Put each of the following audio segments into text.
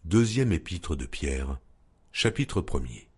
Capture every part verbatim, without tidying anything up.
Deuxième épître de Pierre, chapitre premier.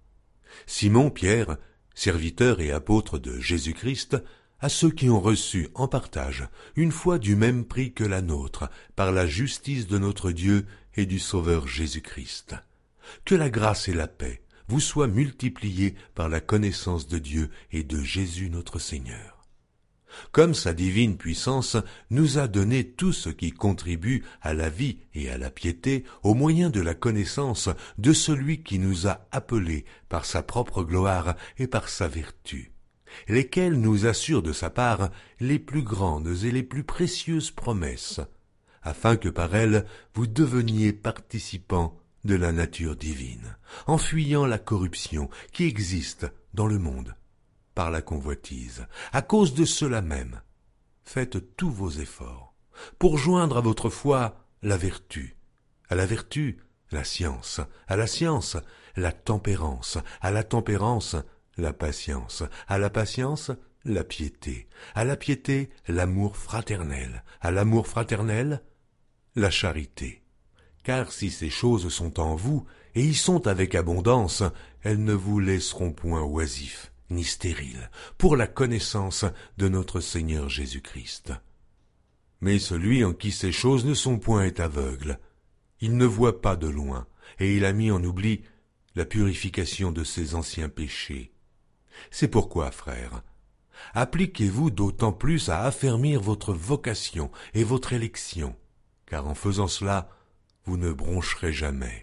Simon Pierre, serviteur et apôtre de Jésus-Christ, à ceux qui ont reçu en partage une foi du même prix que la nôtre, par la justice de notre Dieu et du Sauveur Jésus-Christ. Que la grâce et la paix vous soient multipliées par la connaissance de Dieu et de Jésus notre Seigneur. Comme sa divine puissance nous a donné tout ce qui contribue à la vie et à la piété au moyen de la connaissance de celui qui nous a appelés par sa propre gloire et par sa vertu, lesquels nous assurent de sa part les plus grandes et les plus précieuses promesses, afin que par elles vous deveniez participants de la nature divine, en fuyant la corruption qui existe dans le monde par la convoitise. À cause de cela même, faites tous vos efforts pour joindre à votre foi la vertu, à la vertu la science, à la science la tempérance, à la tempérance la patience, à la patience la piété, à la piété l'amour fraternel, à l'amour fraternel la charité. Car si ces choses sont en vous, et y sont avec abondance, elles ne vous laisseront point oisifs ni stériles pour la connaissance de notre Seigneur Jésus-Christ. Mais celui en qui ces choses ne sont point est aveugle. Il ne voit pas de loin, et il a mis en oubli la purification de ses anciens péchés. C'est pourquoi, frères, appliquez-vous d'autant plus à affermir votre vocation et votre élection, car en faisant cela, vous ne broncherez jamais.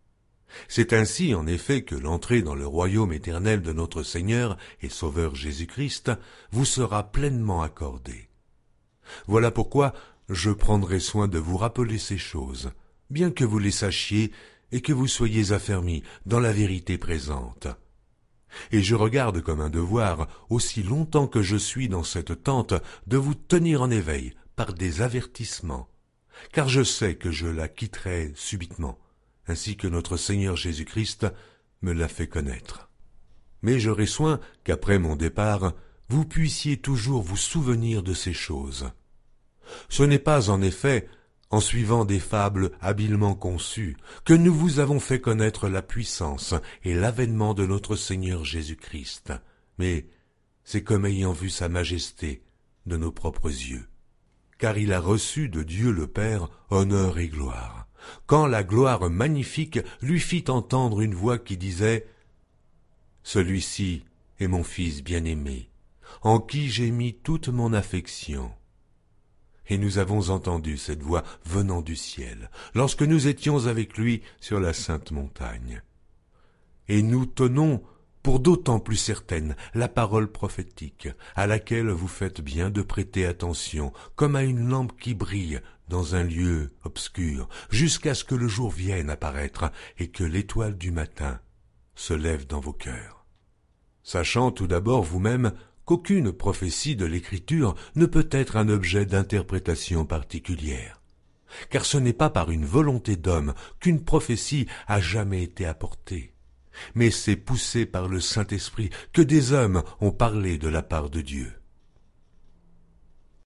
C'est ainsi, en effet, que l'entrée dans le royaume éternel de notre Seigneur et Sauveur Jésus-Christ vous sera pleinement accordée. Voilà pourquoi je prendrai soin de vous rappeler ces choses, bien que vous les sachiez et que vous soyez affermis dans la vérité présente. Et je regarde comme un devoir, aussi longtemps que je suis dans cette tente, de vous tenir en éveil par des avertissements, car je sais que je la quitterai subitement, ainsi que notre Seigneur Jésus-Christ me l'a fait connaître. Mais j'aurai soin qu'après mon départ, vous puissiez toujours vous souvenir de ces choses. Ce n'est pas en effet en suivant des fables habilement conçues que nous vous avons fait connaître la puissance et l'avènement de notre Seigneur Jésus-Christ, mais c'est comme ayant vu sa majesté de nos propres yeux. Car il a reçu de Dieu le Père honneur et gloire, quand la gloire magnifique lui fit entendre une voix qui disait « Celui-ci est mon Fils bien-aimé, en qui j'ai mis toute mon affection. » Et nous avons entendu cette voix venant du ciel, lorsque nous étions avec lui sur la sainte montagne. Et nous tenons pour d'autant plus certaine la parole prophétique, à laquelle vous faites bien de prêter attention, comme à une lampe qui brille dans un lieu obscur, jusqu'à ce que le jour vienne apparaître et que l'étoile du matin se lève dans vos cœurs. Sachant tout d'abord vous-même qu'aucune prophétie de l'Écriture ne peut être un objet d'interprétation particulière, car ce n'est pas par une volonté d'homme qu'une prophétie a jamais été apportée, mais c'est poussé par le Saint-Esprit que des hommes ont parlé de la part de Dieu.